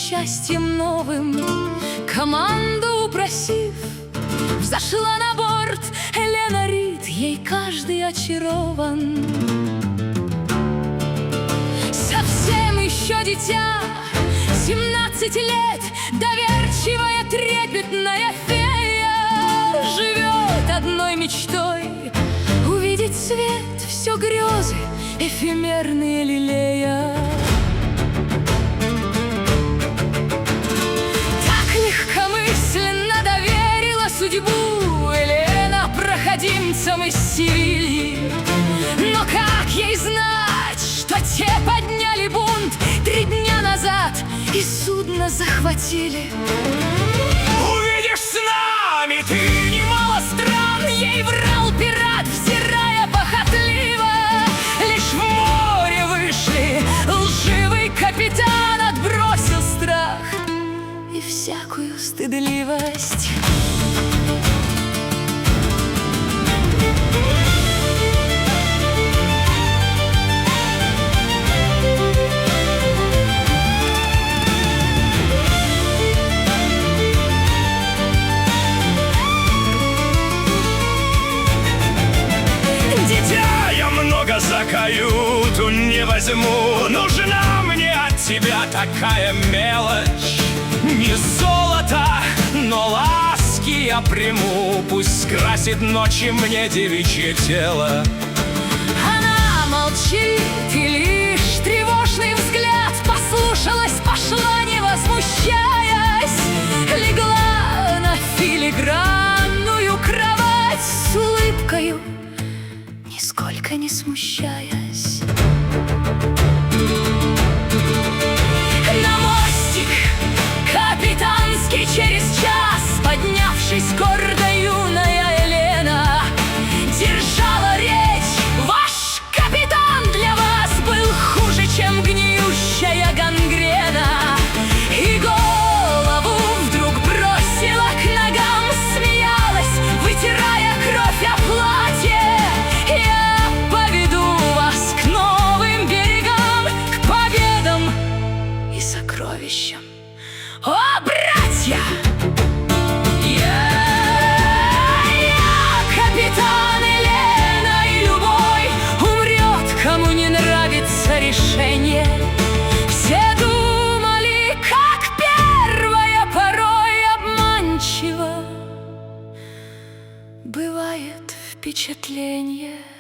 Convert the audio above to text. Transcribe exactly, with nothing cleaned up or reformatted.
счастьем новым, команду упросив, взошла на борт Елена Рид, ей каждый очарован. Совсем еще дитя, семнадцать лет, доверчивая, трепетная фея, живет одной мечтой — увидеть свет, все грезы эфемерные лелея. Так легкомысленно доверила судьбу Елена проходимцам из Севильи. Но как ей знать, что те подняли бунт три дня назад и судно захватили? Увидишь с нами ты немало стран, ей врал пират, взирая похотливо. Лишь в море вышли, лживый капитан отбросил страх и всякую стыдливость. За каюту не возьму, нужна мне от тебя такая мелочь. Не золото, но ласки я приму, пусть скрасит ночи мне девичье тело. Она молчит, и лишь тревожный взгляд послушалась, пошла, не возмущаясь, легла на филигранную кровать с улыбкою, нисколько не смущаясь. На мостик капитанский через час, поднявшись, гордо юная Елена держала речь: ваш капитан для вас был хуже, чем гниющая гангрена. И голову вдруг бросила к ногам, смеялась, вытирая кровь о платье. О, братья! Я, я капитан Елена, и любой умрет, кому не нравится решение. Все думали, как первая, порой обманчиво бывает впечатление.